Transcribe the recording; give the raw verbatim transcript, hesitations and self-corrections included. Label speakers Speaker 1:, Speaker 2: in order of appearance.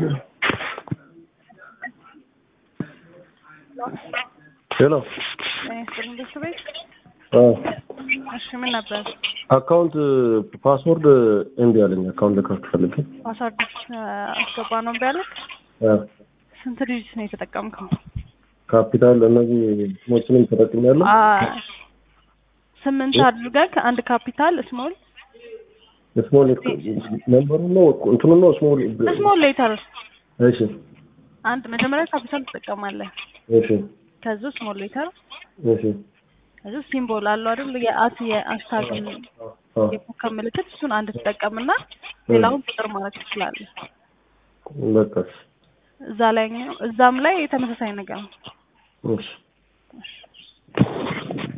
Speaker 1: ሄሎ
Speaker 2: እንዴት ቤት
Speaker 1: አዎ
Speaker 2: እሺ ምን ነበር
Speaker 1: አካውንት ፓስወርድ እንዴ ያለኝ አካውንት ልከፍት ፈልጌ
Speaker 2: ፓስወርድ አስገባ ነው ቢያለክ
Speaker 1: አዎ
Speaker 2: ስንት ዲጂት ነው የተጠቀምከው
Speaker 1: ካፒታል እነዚህ ስሞችን ተጠቅሜያለሁ
Speaker 2: አ ስምንት አድርገህ አንድ ካፒታል ስሞል
Speaker 1: ስሞል ነምበሩ ነው እንትኑ ነው ስሞል
Speaker 2: ስሞል ሌተር
Speaker 1: እሺ
Speaker 2: አንድ መጀመሪያ ካፒታል ትጠቀማለህ
Speaker 1: እሺ
Speaker 2: ከዛ ስሞል ሌተር
Speaker 1: እሺ
Speaker 2: ከዛ ሲምቦል አለው አይደል የአት የአስታግ የኮከብ ምልክት እሱን አንድ ተጠቀምና ሌላውን ቁጥር ማለት ትችላለህ
Speaker 1: በቃ
Speaker 2: እዛ ላይ እዛም ላይ ተመሳሳይ ነገር ነው
Speaker 1: እሺ